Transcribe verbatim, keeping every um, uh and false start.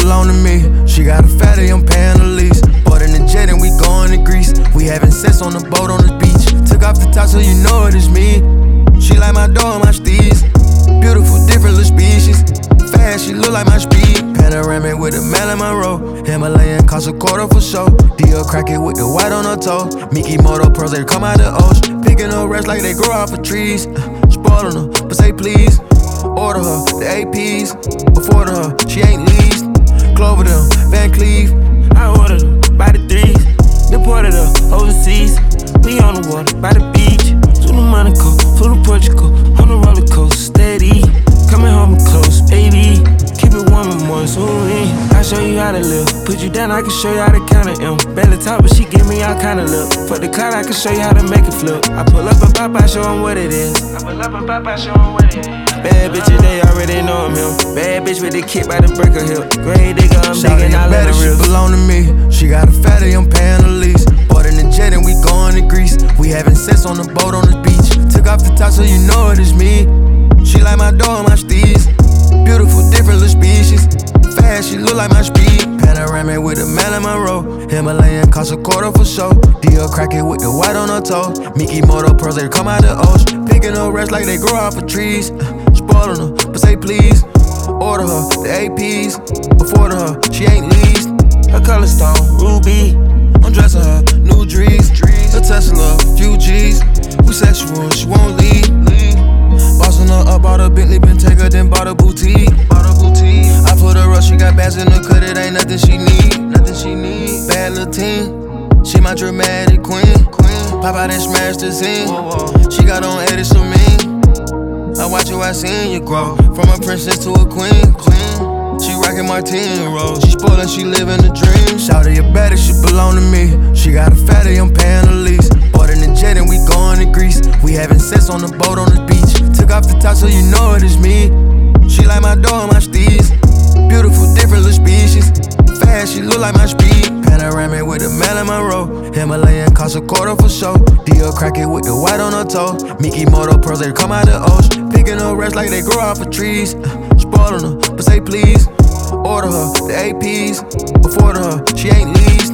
belong to me. She got a fatty, I'm paying the lease. Bought in the jet and we going to Greece. We having sex on the boat on the beach. Took off the top so you know it is me. She like my dog, my steez. Beautiful, different little species. Fast, she look like my speed. Panoramic with a Marilyn Monroe. Himalayan cost a quarter for show. Dior crack it with the white on her toe. Miki Moto pearls, they come out the ocean. Picking up rest like they grow off of trees. Uh, spoiling her, but say please. Order her, the A Ps. Afford her, she ain't leased. Clover them, Van Cleef. I ordered them by the threes. Deported her overseas. We on the water, by the beach. To the Monaco, flew to Portugal. On the roller coaster, steady. Coming home close, baby. Keep it warm and moist, ooh I show you how to live. Put you down, I can show you how to count it M. Barely talk, but she give me all kind of look. For the cloud, I can show you how to make it flip. I pull up and pop, I show them what it is. I pull up and pop, I show them what it is. Bad bitches, they already know I'm him. Bad bitch with the kid by the breaker hip. Grey digger, I'm digging all in the real. She belong to me. She got a fatty, I'm paying the lease. Bought in the jet and we going to Greece. We having sex on the boat on the beach. Took off the top so you know it is me. She like my dog, my steez. Beautiful, different little species. Fast, she look like my speed. Panoramic with a Marilyn Monroe. Himalayan cost a quarter for show. Dior crack it with the white on her toe. Miki Moto pearls, they come out the ocean. Picking up rest like they grow off of trees. Uh, spoiling her, but say please. Order her, the A Ps. Afford her, she ain't leased. Her color stone, ruby. I'm dressing her, new dreams. A Tesla, few G's. We sexual, she won't leave. Bossing her up, bought a Bentley, been take her, then bought a boutique. Bought a boutique. I put her up, she got bags in the cut, it ain't nothing she need. Nothing she need. Bad little teen, she my dramatic queen. Queen. Pop out and smash the scene. Whoa, whoa. She got on edits so mean. I watch you, I seen you grow. From a princess to a queen. Queen. She rockin' Martini rolls. She spoilin', she livin' the dream. Shout her, your baddie, she belong to me. She got a fatty, I'm paying the lease. Bought in the jet and we going to Greece. We having sex on the boat on the beach. Took off the top so you know it is me. She like my dog, my steez. Beautiful, different little species. Fast, she look like my speed. Panoramic with a Marilyn Monroe. Himalayan cost a quarter for show. Dior crack it with the white on her toe. Miki Moto pearls, they come out the ocean. Picking up rest like they grow off of trees. Uh, spoiling her, but say please. Order her, the A Ps. Afford her, she ain't leased.